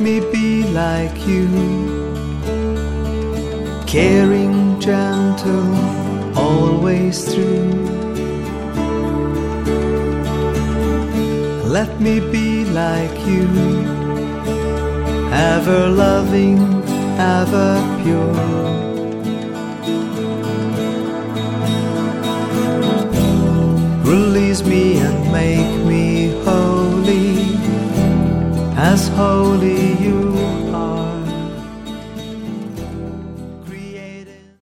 me be like you, caring, gentle, always true. Let me be like you, ever loving, ever pure. Release me and make me holy, as holy you